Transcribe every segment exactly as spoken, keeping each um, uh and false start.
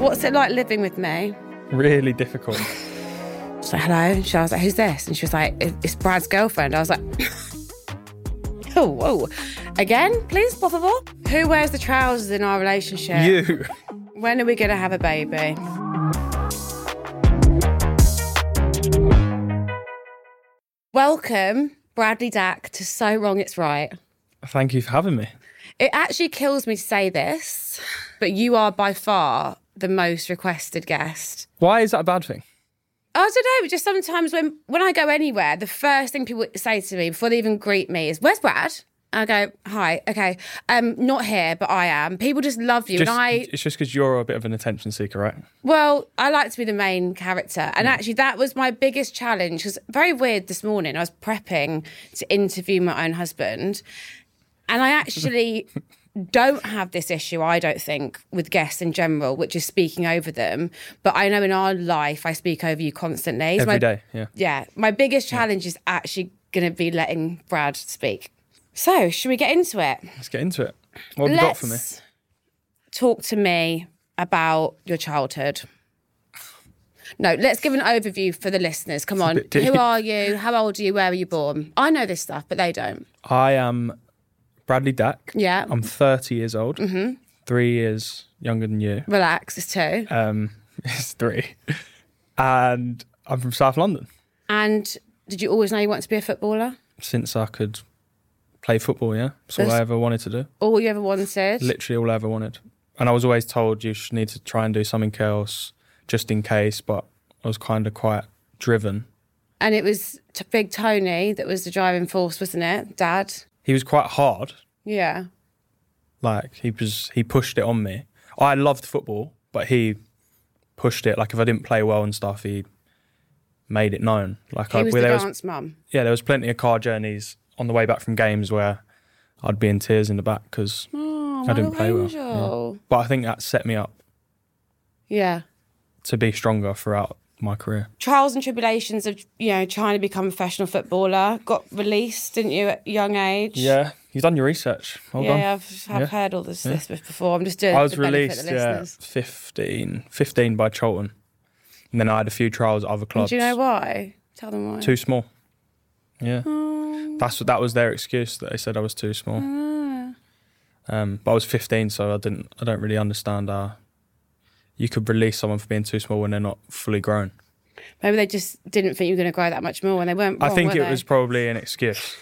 What's it like living with me? Really difficult. So hello, and she was like, who's this? And she was like, it's Brad's girlfriend. I was like, oh, whoa. Again, please, por favor. Who wears the trousers in our relationship? You. When are we going to have a baby? Welcome, Bradley Dack, to So Wrong It's Right. Thank you for having me. It actually kills me to say this, but you are by far the most requested guest. Why is that a bad thing? I don't know, just sometimes when, when I go anywhere, the first thing people say to me before they even greet me is, where's Brad? I go, hi, okay, um, not here, but I am. People just love you. Just, and I, it's just because you're a bit of an attention seeker, right? well, I like to be the main character. And actually that was my biggest challenge, because very weird this morning, I was prepping to interview my own husband. And I actually don't have this issue, I don't think, with guests in general, which is speaking over them. But I know in our life, I speak over you constantly. So Every my, day, yeah. Yeah. My biggest challenge is actually going to be letting Brad speak. So, should we get into it? Let's get into it. What have you got for me? Let's talk to me about your childhood. No, let's give an overview for the listeners. Come on. bit deep. Who are you? How old are you? Where were you born? I know this stuff, but they don't. I am Bradley Dack. Yeah. I'm thirty years old. Mm-hmm. Three years younger than you. Relax, it's two. Um, it's three. And I'm from South London. And did you always know you wanted to be a footballer? Since I could play football, yeah. That's all That's- I ever wanted to do. All you ever wanted? Literally all I ever wanted. And I was always told you should need to try and do something else just in case, but I was kind of quite driven. And it was t- Big Tony that was the driving force, wasn't it? Dad? He was quite hard. Yeah. Like, he was, he pushed it on me. I loved football, but he pushed it. Like, if I didn't play well and stuff, he made it known. Like, He I, was where the there dance mum. yeah, there was plenty of car journeys on the way back from games where I'd be in tears in the back because Oh, I didn't my play well. angel. Yeah. But I think that set me up Yeah. to be stronger throughout my career. Trials and tribulations of, you know, trying to become a professional footballer. Got released, didn't you, at a young age? Yeah, you've done your research. Well yeah, done. I've, I've Yeah. heard all this, Yeah. this before. I'm just doing I was it for the benefit released, of the yeah, listeners. fifteen, fifteen by Charlton. And then I had a few trials at other And clubs. do you know why? Tell them why. Too small. Yeah. Oh. That's what that was their excuse, that they said I was too small. Ah. Um, but I was fifteen, so I didn't I don't really understand how you could release someone for being too small when they're not fully grown. Maybe they just didn't think you were going to grow that much more when they weren't I wrong, think were it they? was probably an excuse.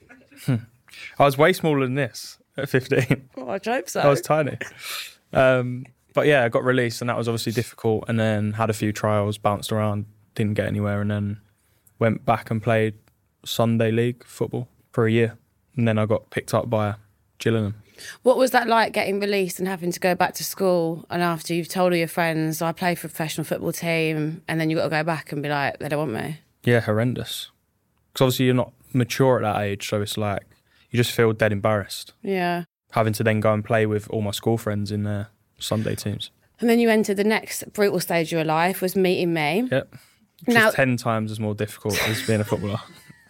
I was way smaller than this at fifteen. Oh, I hope so. I was tiny. Um, but yeah, I got released and that was obviously difficult, and then had a few trials, bounced around, didn't get anywhere, and then went back and played Sunday League football for a year. And then I got picked up by Gillingham. What was that like, getting released and having to go back to school, and after you've told all your friends, I play for a professional football team, and then you've got to go back and be like, they don't want me? Yeah, horrendous. Because obviously you're not mature at that age, so it's like, you just feel dead embarrassed. Yeah. Having to then go and play with all my school friends in their Sunday teams. And then you entered the next brutal stage of your life, was meeting me. Yep. Which Now- is ten times as more difficult as being a footballer.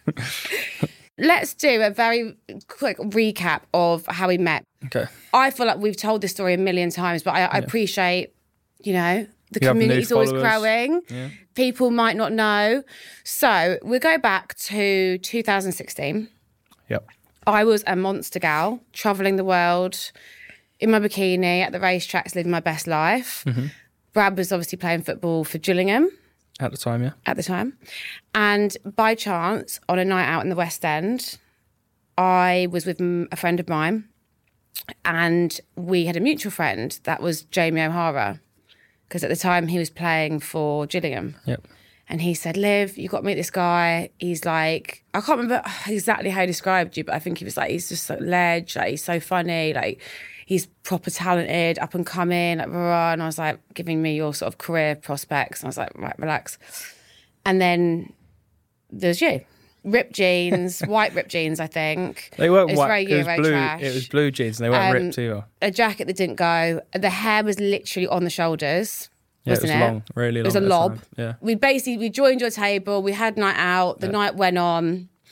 Let's do a very quick recap of how we met. Okay. I feel like we've told this story a million times, but I, I appreciate, you know, the You have new community's always followers. growing. Yeah. People might not know. So we'll go back to two thousand sixteen. Yep. I was a monster gal, travelling the world in my bikini at the racetracks, living my best life. Mm-hmm. Brad was obviously playing football for Gillingham At the time, yeah. at the time. And by chance, on a night out in the West End, I was with m- a friend of mine, and we had a mutual friend that was Jamie O'Hara, because at the time he was playing for Gillingham. Yep. And he said, Liv, you got to meet this guy. He's like, I can't remember exactly how he described you, but I think he was like, he's just so ledge, like he's so funny, like he's proper talented, up and coming, like, blah, blah. And I was like, giving me your sort of career prospects. And I was like, right, relax. And then there's you. Ripped jeans, white ripped jeans, I think. They weren't It was white. very It was Euro blue. trash. It was blue jeans, and they weren't Um, ripped either. A jacket that didn't go. The hair was literally on the shoulders. Yeah, it was wasn't it? long, really long. It was a at the lob. time. Yeah. We basically, we joined your table, we had night out, the Yeah. night went on.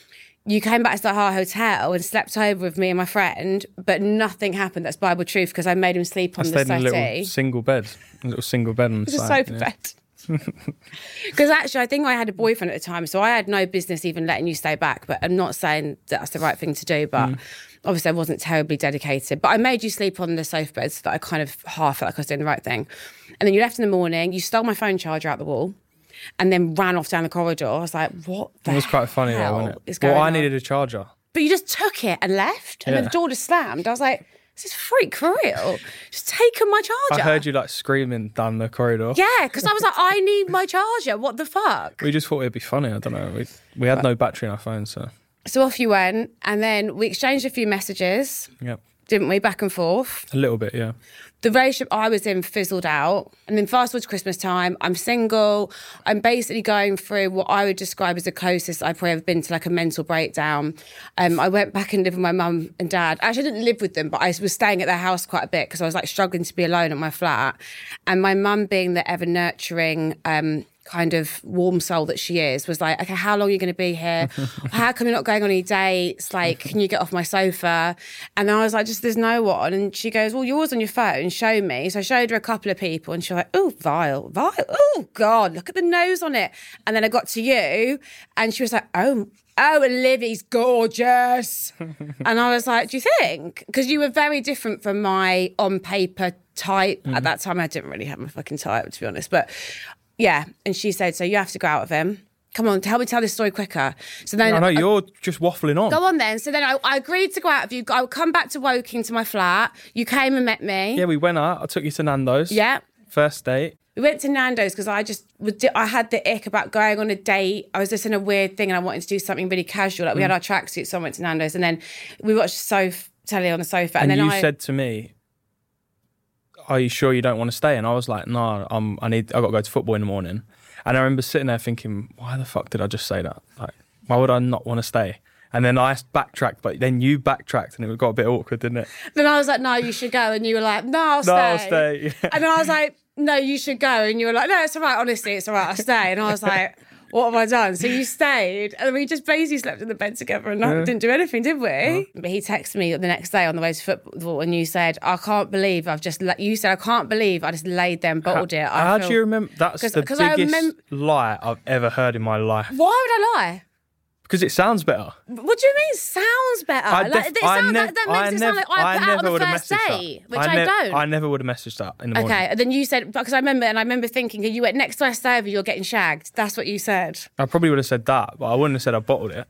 you came back to the Har Hotel and slept over with me and my friend, but nothing happened. That's Bible truth, because I made him sleep on I the stayed in a little settee. single bed, a little single bed on the It's a side. sofa yeah. bed. Because actually, I think I had a boyfriend at the time, so I had no business even letting you stay back. But I'm not saying that that's the right thing to do, but... Mm. Obviously, I wasn't terribly dedicated, but I made you sleep on the sofa bed so that I kind of half felt like I was doing the right thing. And then you left in the morning, you stole my phone charger out the wall, and then ran off down the corridor. I was like, what the It was quite funny though, wasn't it? Well, I needed a charger. But you just took it and left, and Yeah. then the door just slammed. I was like, is this freak for real? Just taken my charger. I heard you like screaming down the corridor. Yeah, because I was like, I need my charger. What the fuck? We just thought it'd be funny. I don't know. We we had no battery in our phone, so. So off you went, and then we exchanged a few messages, Yep. didn't we, back and forth? A little bit, yeah. The relationship I was in fizzled out. And then fast forward to Christmas time, I'm single. I'm basically going through what I would describe as the closest I've probably ever been to like a mental breakdown. Um, I went back and lived with my mum and dad. Actually, I didn't live with them, but I was staying at their house quite a bit because I was like struggling to be alone at my flat. And my mum, being the ever nurturing, um, kind of warm soul that she is, was like, okay, how long are you going to be here? How come you're not going on any dates? Like, can you get off my sofa? And I was like, just, there's no one. And she goes, well, yours on your phone, show me. So I showed her a couple of people, and she was like, oh, vile, vile. Oh, God, look at the nose on it. And then I got to you, and she was like, oh, oh, Livy's gorgeous. And I was like, do you think? Because you were very different from my on-paper type. Mm. At that time, I didn't really have my fucking type, to be honest. But yeah, and she said, so you have to go out with him. Come on, help me tell this story quicker. So then I know, you're I, just waffling on. Go on then. So then I, I agreed to go out with you. I would come back to Woking to my flat. You came and met me. Yeah, we went out. I took you to Nando's. Yeah. First date. We went to Nando's because I just, I had the ick about going on a date. I was just in a weird thing and I wanted to do something really casual. Like mm. we had our tracksuits, so I went to Nando's, and then we watched sofa, telly on the sofa. And, and then you I, said to me, are you sure you don't want to stay? And I was like, no, I'm, I need, I got to go to football in the morning. And I remember sitting there thinking, why the fuck did I just say that? Like, why would I not want to stay? And then I backtracked, but then you backtracked, and it got a bit awkward, didn't it? Then I was like, no, you should go. And you were like, no, I'll stay. No, I'll stay. Yeah. And then I was like, no, you should go. And you were like, no, it's all right. Honestly, it's all right. I'll stay. And I was like, what have I done? So you stayed, and we just basically slept in the bed together and yeah. didn't do anything, did we? Yeah. But he texted me the next day on the way to football, and you said, I can't believe I've just, you said, I can't believe I just laid there and bottled how, it. I how feel... do you remember? That's the biggest remem- lie I've ever heard in my life. Why would I lie? Because it sounds better. What do you mean sounds better? I def- like, it I sounds, nev- that, that makes I it nev- sound like I, I put never out on would the have first messaged date, that. which I, I, ne- don't. I never would have messaged that in the morning. Okay, and then you said, because I remember, and I remember thinking, you went, next time I stay over, you're getting shagged. That's what you said. I probably would have said that, but I wouldn't have said I bottled it.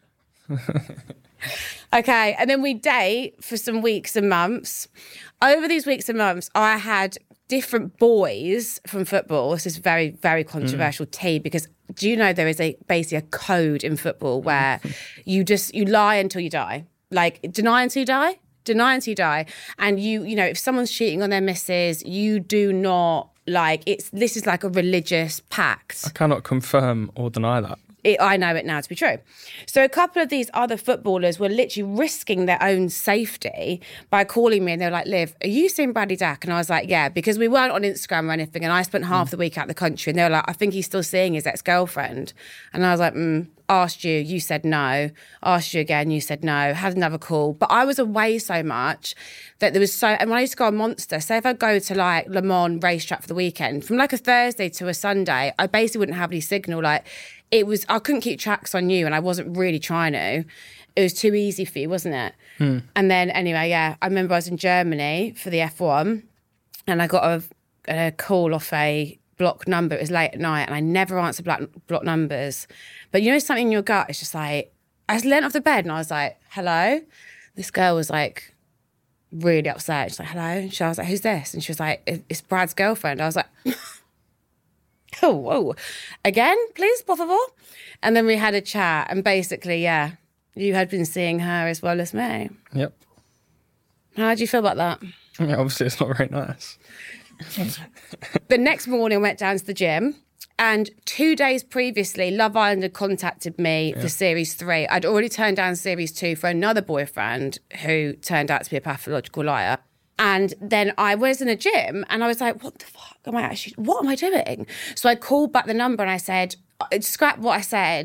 Okay, and then we date for some weeks and months. Over these weeks and months, I had different boys from football. This is very, very controversial mm. tea, because do you know there is a basically a code in football where you just, you lie until you die. Like, deny until you die, deny until you die. And you, you know, if someone's cheating on their missus, you do not, like, it's, this is like a religious pact. I cannot confirm or deny that. It, I know it now to be true. So a couple of these other footballers were literally risking their own safety by calling me, and they were like, Liv, are you seeing Bradley Dack? And I was like, yeah, because we weren't on Instagram or anything, and I spent half mm. the week out of the country, and they were like, I think he's still seeing his ex-girlfriend. And I was like, mm, asked you, you said no. Asked you again, you said no. Had another call. But I was away so much that there was so, and when I used to go on Monster, say if I go to like Le Mans racetrack for the weekend, from like a Thursday to a Sunday, I basically wouldn't have any signal. Like, it was, I couldn't keep tracks on you, and I wasn't really trying to. It was too easy for you, wasn't it? Hmm. And then anyway, yeah, I remember I was in Germany for the F one, and I got a, a call off a block number. It was late at night, and I never answer block, block numbers. But you know something in your gut, it's just like, I just leant off the bed and I was like, hello? This girl was like really upset. She's like, hello? And she, I was like, who's this? And she was like, it's Brad's girlfriend. I was like, oh, whoa. Again, please, por favor. And then we had a chat, and basically, yeah, you had been seeing her as well as me. Yep. How did you feel about that? Yeah, obviously, it's not very nice. The next morning, I went down to the gym, and two days previously, Love Island had contacted me yeah. for Series three. I'd already turned down Series two for another boyfriend who turned out to be a pathological liar. And then I was in a gym, and I was like, what the fuck am I actually, what am I doing? So I called back the number, and I said, scrap what I said,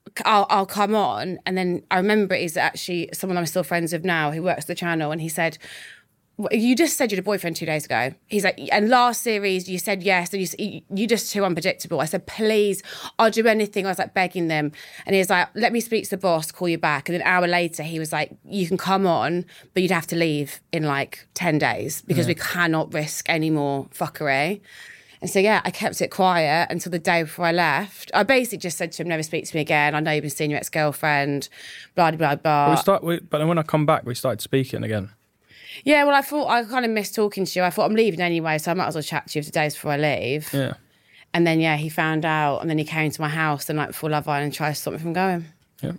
I'll, I'll come on. And then I remember it is actually someone I'm still friends with now who works the channel, and he said, you just said you had a boyfriend two days ago. He's like, and last series you said yes, and you you just too unpredictable. I said, please, I'll do anything. I was like begging them, and he was like, let me speak to the boss, call you back. And then an hour later, he was like, you can come on, but you'd have to leave in like ten days because yeah. we cannot risk any more fuckery. And so yeah, I kept it quiet until the day before I left. I basically just said to him, never speak to me again. I know you've been seeing your ex-girlfriend, blah blah blah. But, we start, we, but then when I come back, we started speaking again. Yeah, well, I thought I kind of missed talking to you. I thought I'm leaving anyway, so I might as well chat to you for the days before I leave. Yeah. And then, yeah, he found out, and then he came to my house the night before Love Island and tried to stop me from going. Yeah.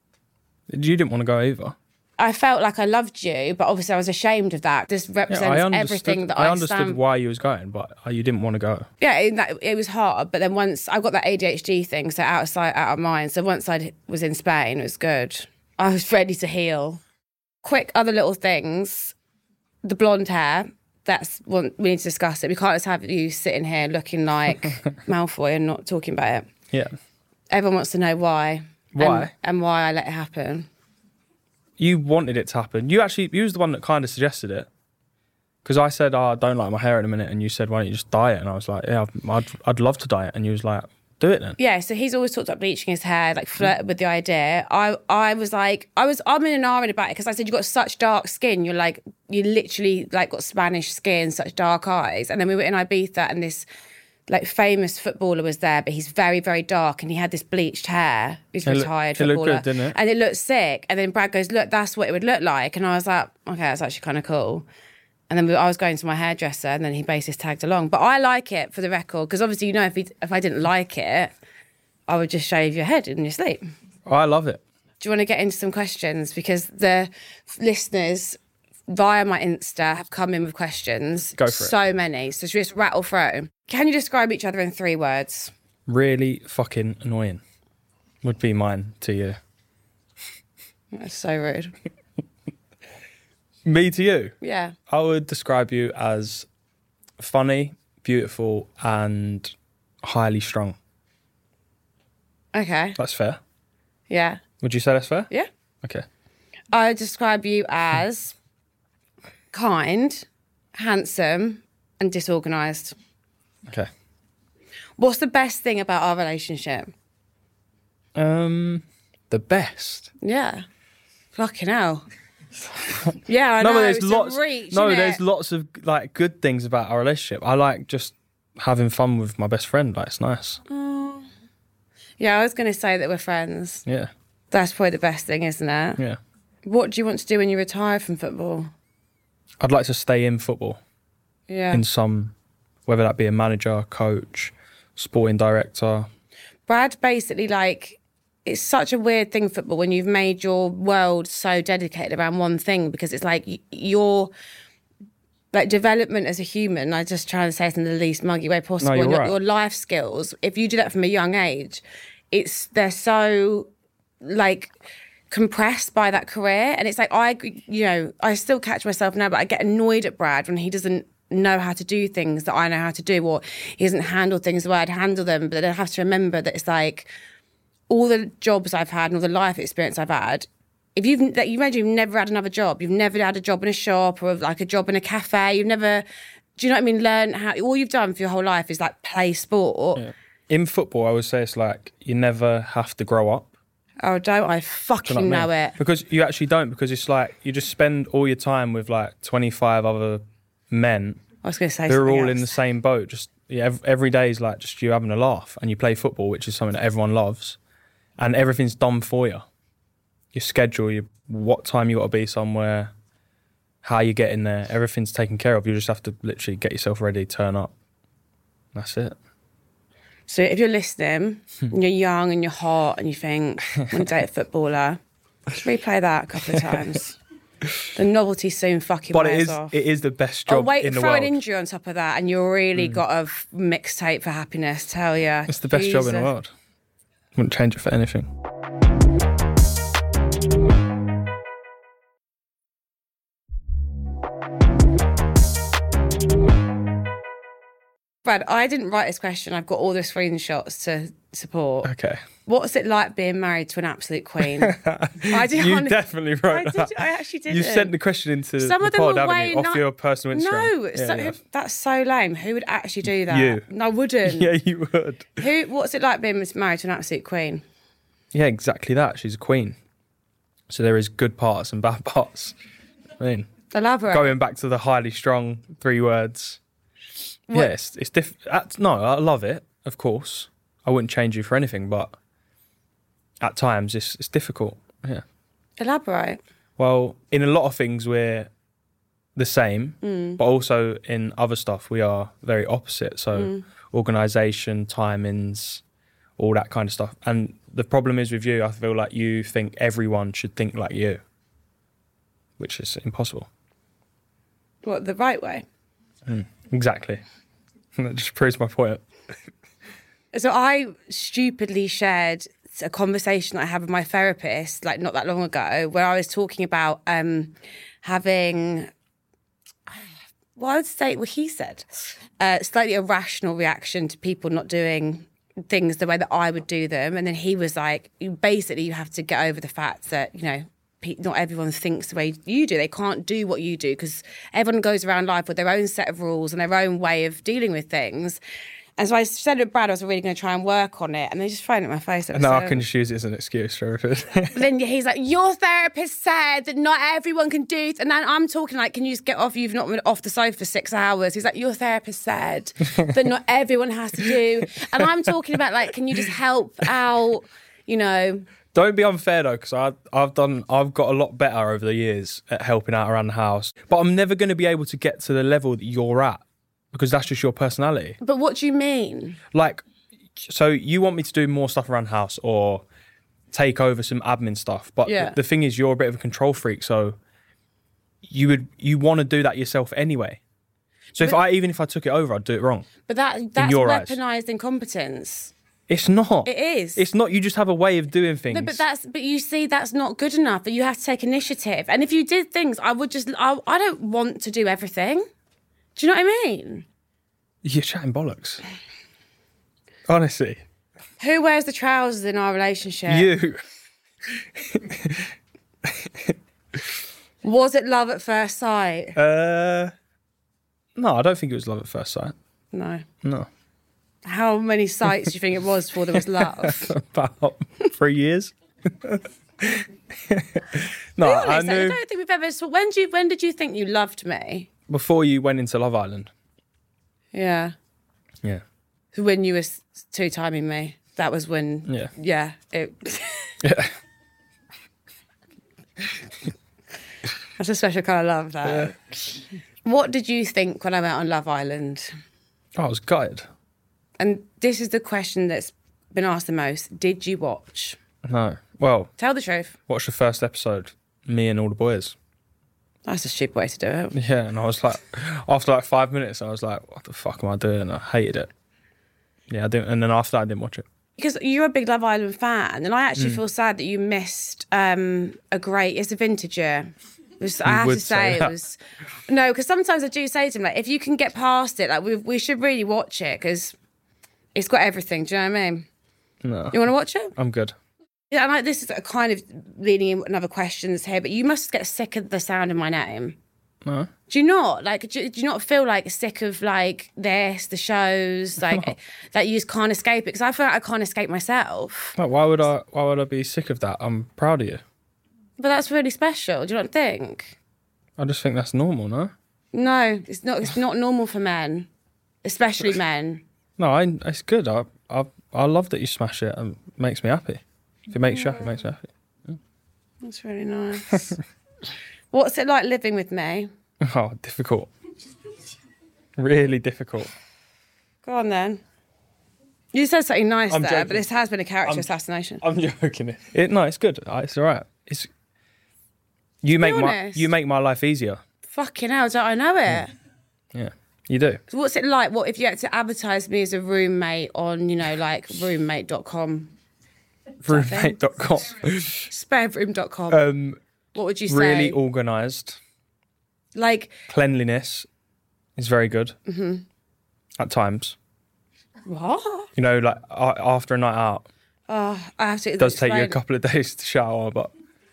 You didn't want to go either. I felt like I loved you, but obviously I was ashamed of that. This represents yeah, everything that I I understood stand... why you was going, but you didn't want to go. Yeah, it, that, it was hard. But then once I got that A D H D thing, so out of sight, out of mind. So once I was in Spain, it was good. I was ready to heal. Quick other little things. The blonde hair, that's one, we need to discuss it. We can't just have you sitting here looking like Malfoy and not talking about it. Yeah. Everyone wants to know why. Why? And, and why I let it happen. You wanted it to happen. You actually, you was the one that kind of suggested it. Because I said, oh, I don't like my hair in a minute. And you said, why don't you just dye it? And I was like, yeah, I'd, I'd love to dye it. And you was like, do it then. Yeah, so he's always talked about bleaching his hair, like flirted with the idea. I I was like, I was I'm in an argument about it because I said, you've got such dark skin. You're like, you literally like got Spanish skin, such dark eyes. And then we were in Ibiza and this like famous footballer was there, but he's very, very dark and he had this bleached hair. He's a retired look, footballer. It looked good, didn't it? And it looked sick. And then Brad goes, look, that's what it would look like. And I was like, okay, that's actually kind of cool. And then I was going to my hairdresser and then he basically tagged along. But I like it for the record because obviously, you know, if he, if I didn't like it, I would just shave your head in your sleep. Oh, I love it. Do you want to get into some questions? Because the listeners via my Insta have come in with questions. Go for so it. So many. So should we just rattle through? Can you describe each other in three words? Really fucking annoying would be mine to you. That's so rude. Me to you? Yeah. I would describe you as funny, beautiful, and highly strung. Okay. That's fair. Yeah. Would you say that's fair? Yeah. Okay. I would describe you as kind, handsome, and disorganised. Okay. What's the best thing about our relationship? Um, the best. Yeah. Fucking hell. Yeah, I no, know. but there's it's lots. a reach, no, isn't there's it? lots of like good things about our relationship. I like just having fun with my best friend. Like it's nice. Oh. Yeah, I was going to say that we're friends. Yeah. That's probably the best thing, isn't it? Yeah. What do you want to do when you retire from football? I'd like to stay in football. Yeah. In some, whether that be a manager, coach, sporting director. Brad basically like. It's such a weird thing, football, when you've made your world so dedicated around one thing, because it's like y- your like development as a human, I just try to say it in the least muggy way possible, No, you're and your, right. your life skills, if you do that from a young age, it's they're so like compressed by that career. And it's like, I, you know, I still catch myself now, but I get annoyed at Brad when he doesn't know how to do things that I know how to do, or he doesn't handle things the way I'd handle them. But I have to remember that it's like, all the jobs I've had and all the life experience I've had, if you've, like, you imagine you've never had another job, you've never had a job in a shop or like a job in a cafe, you've never, do you know what I mean, learn how, all you've done for your whole life is like play sport. Yeah. In football, I would say it's like you never have to grow up. Oh, don't I fucking Do you know, know what I mean? it. Because you actually don't, because it's like you just spend all your time with like twenty-five other men I was going to say who are something all else. in the same boat. Just yeah, every, every day is like just you having a laugh, and you play football, which is something that everyone loves. And everything's done for you. Your schedule, your, what time you got to be somewhere, how you get in there, everything's taken care of. You just have to literally get yourself ready, turn up. That's it. So if you're listening, and you're young and you're hot and you think, I want to date a footballer, just replay that a couple of times. The novelty soon fucking But it wears is, off. it is the best job oh, wait, in the throw world. an injury on top of that and you're really mm. got a mixtape for happiness, tell ya. It's the best Jesus. job in the world. Wouldn't change it for anything. Brad, I didn't write this question. I've got all the screenshots to support. Okay. What's it like being married to an absolute queen? I did. You honest- definitely wrote I that. did. I actually did. You sent the question into Some the of them pod, were haven't way you? Off not- your personal Instagram. No, Yeah, so, yeah. that's so lame. Who would actually do that? You. No, I wouldn't. Yeah, you would. Who? What's it like being married to an absolute queen? Yeah, exactly that. She's a queen. So there is good parts and bad parts. I mean, Elaborate. going back to the highly strung three words. What? Yeah, it's, it's diff- that's, no, I love it, of course. I wouldn't change you for anything, but at times it's it's difficult. Yeah. Elaborate. Well, in a lot of things we're the same, Mm. but also in other stuff we are very opposite. So Mm. organisation, timings, all that kind of stuff. And the problem is with you, I feel like you think everyone should think like you, which is impossible. What, the right way? Mm. Exactly. That just proves my point. So I stupidly shared a conversation I had with my therapist, like not that long ago, where I was talking about um, having, well, I would say, well, he said, uh, slightly irrational reaction to people not doing things the way that I would do them. And then he was like, you- basically, you have to get over the fact that, you know, pe- not everyone thinks the way you do. They can't do what you do because everyone goes around life with their own set of rules and their own way of dealing with things. And so I said to Brad, I was really going to try and work on it. And they just thrown it in my face. And now I can just use it as an excuse for everything. But then he's like, your therapist said that not everyone can do it. And then I'm talking like, can you just get off? You've not been off the sofa for six hours. He's like, your therapist said that not everyone has to do. And I'm talking about like, can you just help out, you know? Don't be unfair though, because I've I've done I've got a lot better over the years at helping out around the house. But I'm never going to be able to get to the level that you're at because that's just your personality. But what do you mean? Like, so you want me to do more stuff around the house or take over some admin stuff, but Yeah. the thing is, you're a bit of a control freak, so you would you want to do that yourself anyway. So if But- I even if I took it over, I'd do it wrong. But that that's your eyes. weaponized incompetence. It's not. It is. It's not. You just have a way of doing things. No, but that's but you see that's not good enough. That you have to take initiative. And if you did things, I would just I, I don't want to do everything. Do you know what I mean? You're chatting bollocks. Honestly, Who wears the trousers in our relationship? you. Was it love at first sight? Uh, no, I don't think it was love at first sight. No. No, How many sights do you think it was before there was love? about three years. No, Be I honest, I knew don't think we've ever. So when do you, when did you think you loved me? before you went into Love Island. Yeah. Yeah, When you were two timing me. That was when. yeah, Yeah. It, yeah. that's a special kind of love. That. What did you think when I went on Love Island? Oh, I was gutted. And this is the question that's been asked the most. Did you watch? No, well, Tell the truth. watch the first episode. Me and all the boys. That's a stupid way to do it. Yeah, and I was like, after like five minutes, I was like, what the fuck am I doing? I hated it. Yeah, I didn't. And then after that, I didn't watch it. Because you're a big Love Island fan, and I actually Mm. feel sad that you missed um, a great. It's a vintage year. It was- I have would to say, say it that. was no, because sometimes I do say to them like, if you can get past it, like we we should really watch it because it's got everything. Do you know what I mean? No, You want to watch it? I'm good. Yeah, and like this is a kind of leading in another questions here, but you must get sick of the sound of my name. No, Do you not like? Do, do you not feel like sick of like this, the shows, like that you just can't escape it? Because I feel like I can't escape myself. Like, why would I? Why would I be sick of that? I'm proud of you. But that's really special. Do you not think? I just think that's normal, no? No, it's not. It's not normal for men, especially men. No, I, it's good. I, I, I love that you smash it. And it makes me happy. If it makes you happy, it makes me happy. That's really nice. What's it like living with me? Oh, difficult. Really difficult. Go on then. You said something nice I'm there, joking. but this has been a character I'm- assassination. I'm joking. It, it no, it's good. Uh, It's all right. It's you make my honest. you make my life easier. Fucking hell, don't I know it? Yeah, you do. So what's it like? What if you had to advertise me as a roommate on, you know, like roommate dot com, Roommate dot com. spareroom dot com? um, What would you say? really organised. Like, Cleanliness is very good. Mm-hmm. At times. What? You know, like a- after a night out, Oh, I have to. it does take you a explain. couple of days to shower, but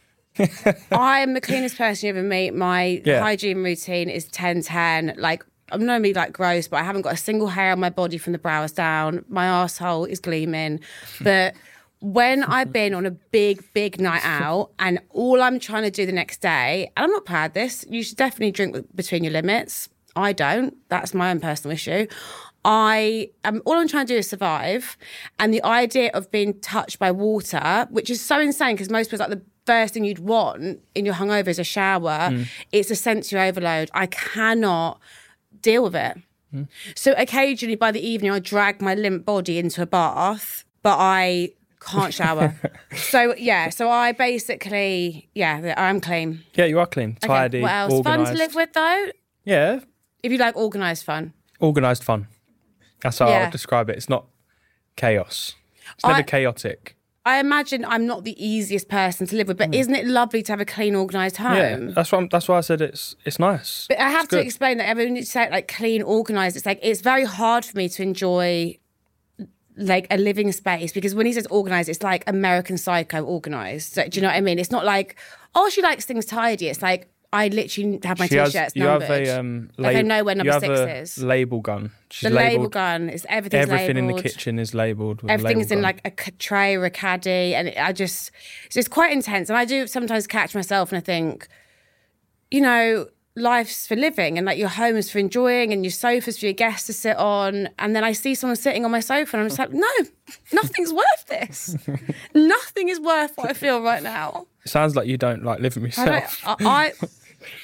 I'm the cleanest person you ever meet. My Yeah. hygiene routine is ten ten. Like, I'm not only like gross, but I haven't got a single hair on my body from the brows down. My arsehole is gleaming. But when I've been on a big, big night out and all I'm trying to do the next day, and I'm not proud of this, you should definitely drink with- between your limits. I don't. That's my own personal issue. I um, all I'm trying to do is survive, and the idea of being touched by water, which is so insane because most people like the first thing you'd want in your hungover is a shower. Mm. It's a sensory overload. I cannot deal with it. Mm. So occasionally, by the evening, I drag my limp body into a bath, but I can't shower. So yeah, so I basically yeah, I'm clean. yeah, you are clean, Okay, tidy, what else? organised. Fun to live with though. Yeah, If you like organised fun. organised fun. That's how I Yeah. would describe it. It's not chaos. It's never I- chaotic. I imagine I'm not the easiest person to live with, but isn't it lovely to have a clean, organised home? Mm. Yeah, that's what. I'm, that's why I said it's it's nice. But I have It's to good. explain that everyone needs to say it like clean, organised. It's like it's very hard for me to enjoy like a living space because when he says organised, it's like American Psycho organised. So, do you know what I mean? It's not like oh she likes things tidy. It's like I literally have my She has- t-shirts you numbered. have a um, Like, I lab- know where number you have six a is. label gun. She's the label labelled. gun is everything's Everything in the labelled. kitchen is labelled. With a Everything's label in gun. like a c- tray or a caddy, and it, I just so it's quite intense. And I do sometimes catch myself and I think, you know, life's for living, and like your home is for enjoying, and your sofa's for your guests to sit on. And then I see someone sitting on my sofa, and I'm just like, no, nothing's worth this. Nothing is worth what I feel right now. It sounds like you don't like living I, yourself. don't, I, I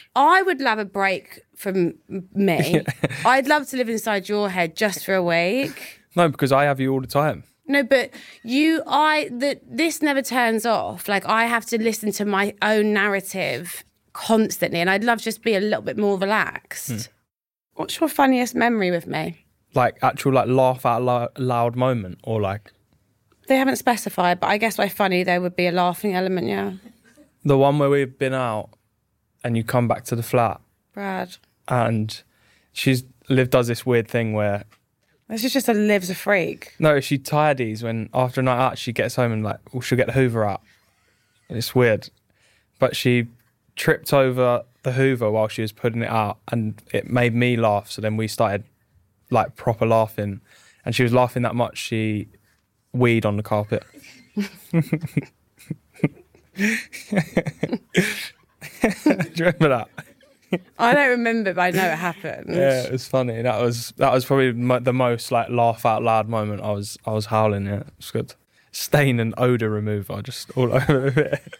I would love a break from me. I'd love to live inside your head just for a week. No, because I have you all the time. No, but you, I, the, this never turns off. Like, I have to listen to my own narrative constantly, and I'd love to just be a little bit more relaxed. Hmm. What's your funniest memory with me? Like actual like laugh out lou- loud moment or like They haven't specified, but I guess by funny there would be a laughing element, yeah. the one where we've been out and you come back to the flat Brad. and she's Liv does this weird thing where This is just a Liv's a freak. no, she tidies when after a night out she gets home and like well, she'll get the Hoover out. And it's weird. But she tripped over the Hoover while she was putting it out and it made me laugh. So then we started like proper laughing. And she was laughing that much she weed on the carpet. Do you remember that? I don't remember, but I know it happened. Yeah, it was funny. That was that was probably mo- the most like laugh out loud moment. I was I was howling. Yeah, it was good. Stain and odor remover just all over it.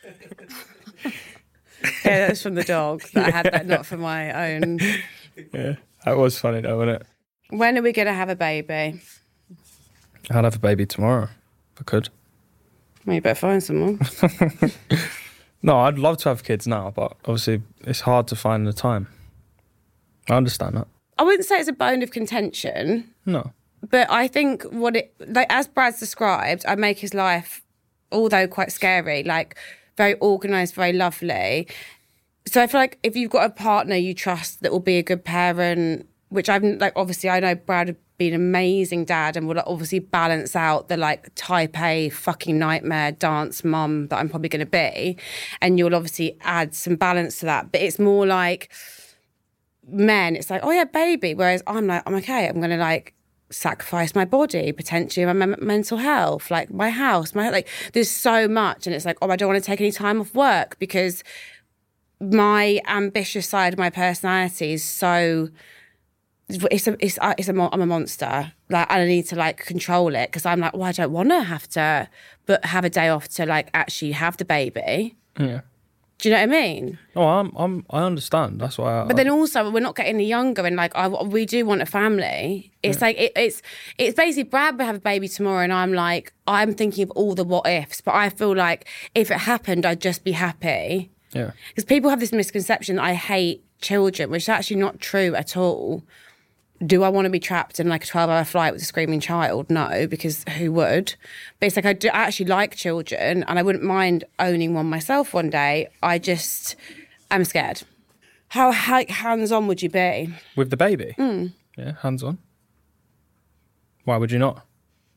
Yeah, that's from the dog that I had that, not for my own. Yeah, that was funny though, wasn't it? When are we going to have a baby? I'd have a baby tomorrow if I could. Well, you better find someone. No, I'd love to have kids now, but obviously it's hard to find the time. I understand that. I wouldn't say it's a bone of contention, No. but I think what it, like as Brad's described, I make his life, although quite scary, like very organised, very lovely. So I feel like if you've got a partner you trust that will be a good parent, which I've like, obviously I know Brad would be an amazing dad and will obviously balance out the like type A fucking nightmare dance mum that I'm probably going to be. And you'll obviously add some balance to that. But it's more like men, it's like, oh yeah, baby. Whereas I'm like, I'm okay. I'm going to like sacrifice my body, potentially my m- mental health, like my house, my, like there's so much. And it's like, oh, I don't want to take any time off work because my ambitious side of my personality is so, it's a, it's, uh, it's a, mo- I'm a monster. Like, and I need to like control it because I'm like, well, I don't want to have to, but have a day off to like actually have the baby. Yeah. Do you know what I mean? No, I'm I'm I understand. That's why I But then also we're not getting any younger, and like I, we do want a family. It's like it, it's it's basically Brad will have a baby tomorrow, and I'm like I'm thinking of all the what ifs. But I feel like if it happened, I'd just be happy. Yeah. Because people have this misconception that I hate children, which is actually not true at all. Do I want to be trapped in like a twelve-hour flight with a screaming child? No, because who would? But it's like I do actually like children and I wouldn't mind owning one myself one day. I just, I'm scared. How, how hands-on would you be? With the baby? Mm. Yeah, hands on. Why would you not?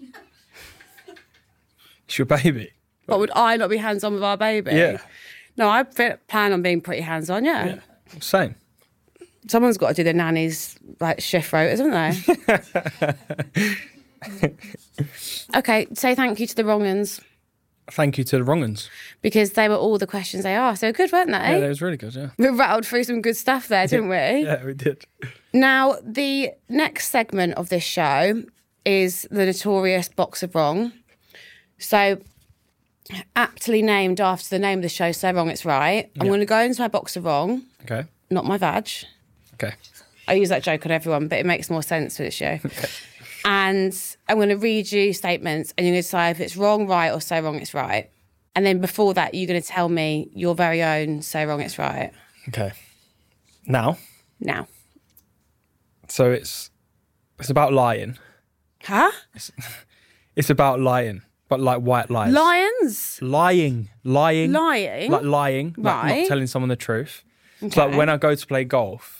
It's your baby. But would I not be hands-on with our baby? Yeah. No, I plan on being pretty hands-on, yeah. Yeah. Same. Someone's got to do the nanny's like shift rotas, haven't they? Okay, say thank you to the wrong uns. Thank you to the wrong uns. Because they were all the questions they asked. They were good, weren't they? Yeah, that was really good, yeah. We rattled through some good stuff there, didn't we? Yeah, we did. Now, the next segment of this show is the notorious Box of Wrong. So, aptly named after the name of the show, So Wrong It's Right. I'm Yeah. going to go into my Box of Wrong, Okay. not my vag. Okay. I use that joke on everyone, but it makes more sense for the show. Okay. And I'm going to read you statements and you're going to decide if it's wrong, right, or so wrong it's right. And then before that, you're going to tell me your very own so wrong it's right. Okay. Now. Now. So it's it's about lying. Huh? It's, it's about lying, but like white lies. Lions? Lying. Lying. Lying? Like lying. Like Right. not telling someone the truth. Okay. It's like when I go to play golf,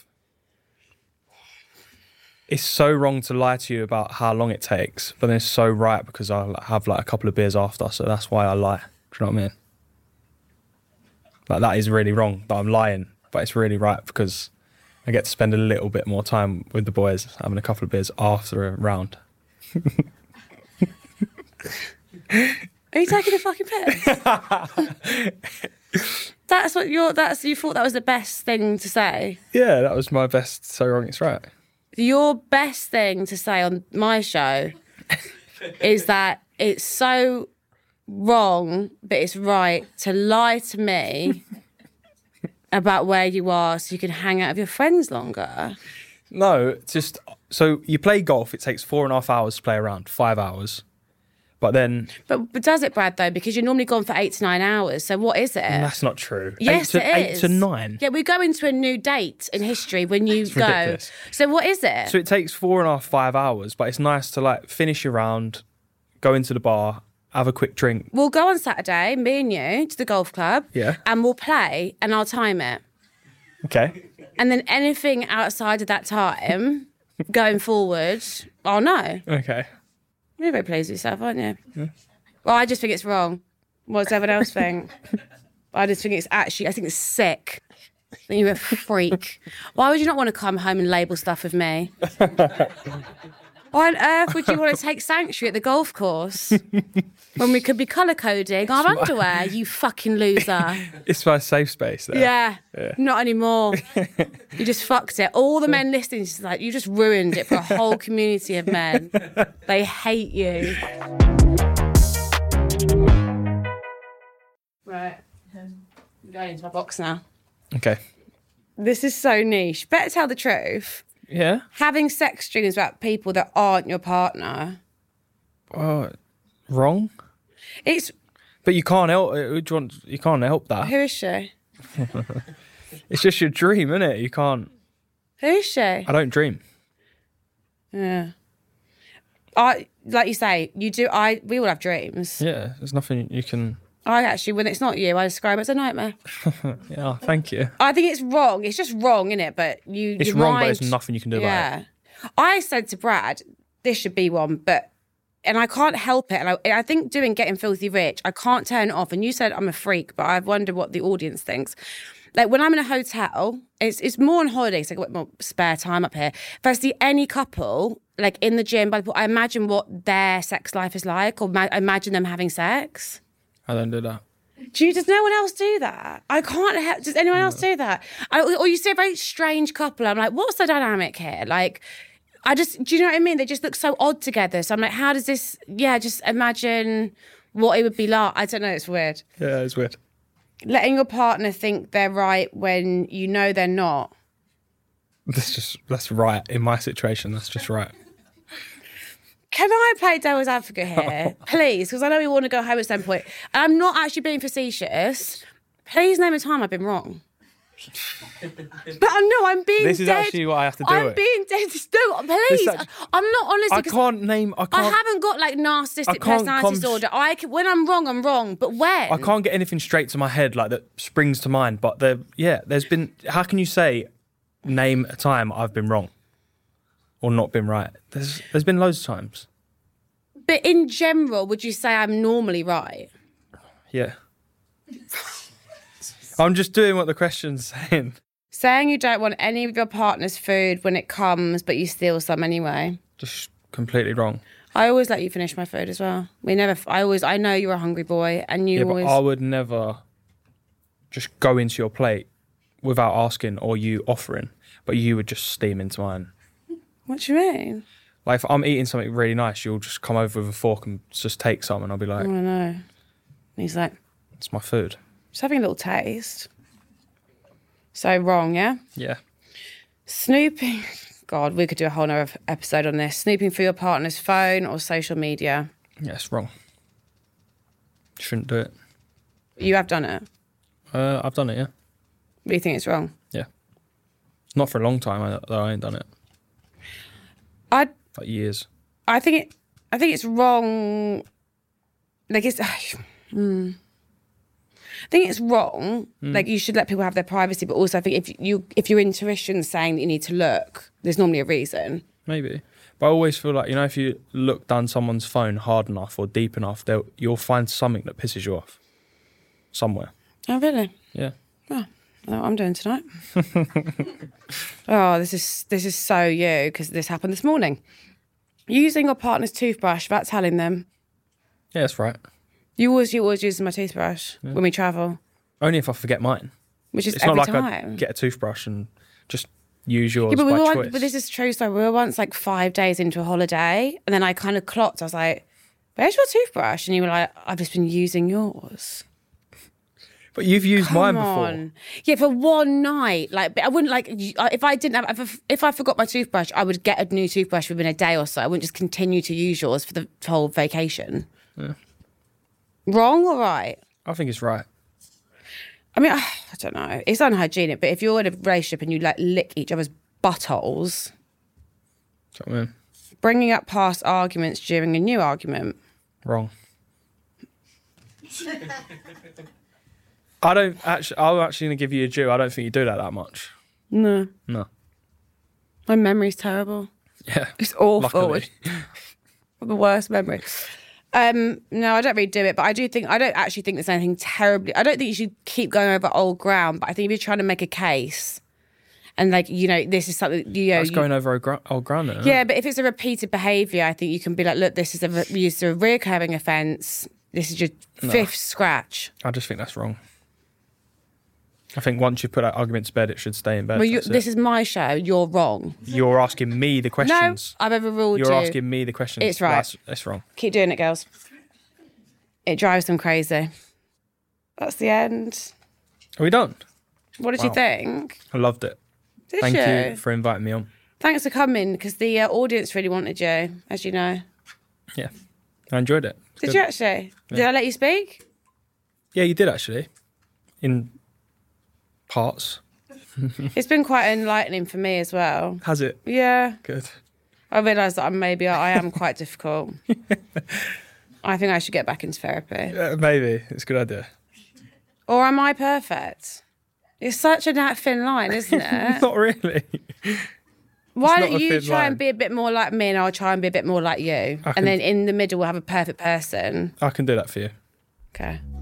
it's so wrong to lie to you about how long it takes, but then it's so right because I have like a couple of beers after, so that's why I lie. Do you know what I mean? Like that is really wrong that I'm lying, but it's really right because I get to spend a little bit more time with the boys having a couple of beers after a round. Are you taking a fucking piss? That's what you're, that's, you thought that was the best thing to say? Yeah, that was my best so wrong it's right. Your best thing to say on my show is that it's so wrong, but it's right to lie to me about where you are so you can hang out with your friends longer. No, it's just, so you play golf, it takes four and a half hours to play around, five hours. But then... But, but does it, Brad, though? Because you're normally gone for eight to nine hours. So what is it? That's not true. Yes, eight to, it Eight is. to nine. Yeah, we go into a new date in history when you It's go. ridiculous. So what is it? So it takes four and a half, five hours, but it's nice to like finish your round, go into the bar, have a quick drink. We'll go on Saturday, me and you, to the golf club. Yeah. And we'll play and I'll time it. Okay. And then anything outside of that time, going forward, I'll know. Okay. You're very pleased with yourself, aren't you? Yeah. Well, I just think it's wrong. What does everyone else think? I just think it's actually, I think it's sick. I think you're a freak. Why would you not want to come home and label stuff with me? Why on earth would you want to take sanctuary at the golf course when we could be colour coding our underwear, you fucking loser? It's my safe space there. Yeah, Yeah. not anymore. You just fucked it. All the men listening, just like, you just ruined it for a whole community of men. They hate you. Right. I'm going into my box now. Okay. This is so niche. Better tell the truth. Yeah. Having sex dreams about people that aren't your partner. Oh, wrong. It's, But you can't help. uh, do You, want, you can't help that. who is she? It's just your dream, isn't it? You can't. Who is she? I don't dream. Yeah. I, like you say, you do, I, we all have dreams. Yeah. There's nothing you can. I actually, when it's not you, I describe it as a nightmare. Yeah. Thank you. I think it's wrong. It's just wrong, isn't it? But you, It's your wrong, but mind- there's nothing you can do about it. Yeah. I said to Brad, this should be one, but and I can't help it. And I, I think doing Getting Filthy Rich, I can't turn it off. And you said I'm a freak, but I wonder what the audience thinks. Like when I'm in a hotel, it's it's more on holidays. So I've got more spare time up here. If I see any couple like in the gym, by the pool, I imagine what their sex life is like, or ma- imagine them having sex. I don't do that. Do you, does no one else do that? I can't help. Does anyone else do that? I, or you see a very strange couple. I'm like, what's the dynamic here? Like, I just, do you know what I mean? They just look so odd together. So I'm like, how does this, yeah, just imagine what it would be like. I don't know, it's weird. Yeah, it's weird. Letting your partner think they're right when you know they're not. That's just, that's right. In my situation, that's just right. Can I play devil's advocate here, please? Because I know we want to go home at some point. And I'm not actually being facetious. Please name a time I've been wrong. But I know I'm being This is dead. actually what I have to do I'm it. being dead. No, please. actually- I'm not honestly. I 'cause can't name, I I can't, haven't got like narcissistic I can't personality com- disorder. I can, when I'm wrong, I'm wrong. But when? I can't get anything straight to my head like that springs to mind. But there, yeah, there's been, how can you say, name a time I've been wrong? or not been right. There's there's been loads of times. But in general, would you say I'm normally right? Yeah. I'm just doing what the question's saying. Saying you don't want any of your partner's food when it comes, but you steal some anyway. Just completely wrong. I always let you finish my food as well. We never. I always. I know you're a hungry boy, and you Yeah, always. but I would never just go into your plate without asking or you offering, but you would just steam into mine. What do you mean? Like if I'm eating something really nice, you'll just come over with a fork and just take some, and I'll be like, I don't know. And he's like, it's my food. just having a little taste. So wrong, yeah? Yeah. Snooping. God, we could do a whole nother episode on this. Snooping for your partner's phone or social media. Yeah, it's wrong. Shouldn't do it. You have done it. Uh, I've done it, yeah. But you think it's wrong? Yeah. Not for a long time, I- though I ain't done it. I Like years. I think it. I think it's wrong. Like it's. hmm. I think it's wrong. Mm. Like you should let people have their privacy, but also I think if you if your intuition's saying that you need to look, there's normally a reason. Maybe. But I always feel like, you know, if you look down someone's phone hard enough or deep enough, they'll you'll find something that pisses you off. Somewhere. Oh really? Yeah. Oh, I know what I'm doing tonight. Oh, this is this is so you because this happened this morning. Using your partner's toothbrush without telling them. Yeah, that's right. You always you always use my toothbrush Yeah. when we travel, Only if I forget mine. which is It's every not like time. I get a toothbrush and just use yours Yeah, but, by we were choice. once, but this is true. So we were once like five days into a holiday, and then I kind of clocked. I was like, "Where's your toothbrush?" And you were like, "I've just been using yours." But you've used Come mine before. on. Yeah, for one night. Like, but I wouldn't like y- if I didn't have if, if I forgot my toothbrush, I would get a new toothbrush within a day or so. I wouldn't just continue to use yours for the whole vacation. Yeah. Wrong or right? I think it's right. I mean, I don't know. It's unhygienic, but if you're in a relationship and you like lick each other's buttholes, Do you know what I mean? bringing up past arguments during a new argument. Wrong. I don't actually. I'm actually going to give you a due. I don't think you do that that much. No, No. my memory's terrible. Yeah. It's awful. Luckily. The worst memory. Um, no, I don't really do it, but I do think I don't actually think there's anything terribly. I don't think you should keep going over old ground, but I think if you're trying to make a case, and like you know, this is something you know, That's you- going over old gra- old ground then, isn't yeah. it? But if it's a repeated behaviour, I think you can be like, look, this is a re- used to a recurring offence. This is your No. fifth scratch. I just think that's wrong. I think once you put that argument to bed, it should stay in bed. Well, you, That's it. this is my show. You're wrong. You're asking me the questions. No, I've overruled You're you. asking me the questions. It's right. That's, that's wrong. Keep doing it, girls. It drives them crazy. That's the end. Are we done? What did Wow. you think? I loved it. Did Thank you? you for inviting me on. Thanks for coming because the uh, audience really wanted you, as you know. Yeah. I enjoyed it. It's Did good. you actually? Did Yeah. I let you speak? Yeah, you did actually. In parts. It's been quite enlightening for me as well. Has it? Yeah, Good. I realised that I'm maybe I am quite difficult. I think I should get back into therapy. Uh, maybe. It's a good idea. Or am I perfect? It's such a that thin line, isn't it? Not really. Why not don't a you thin try line. and be a bit more like me and I'll try and be a bit more like you. I can- And then in the middle we'll have a perfect person. I can do that for you. Okay.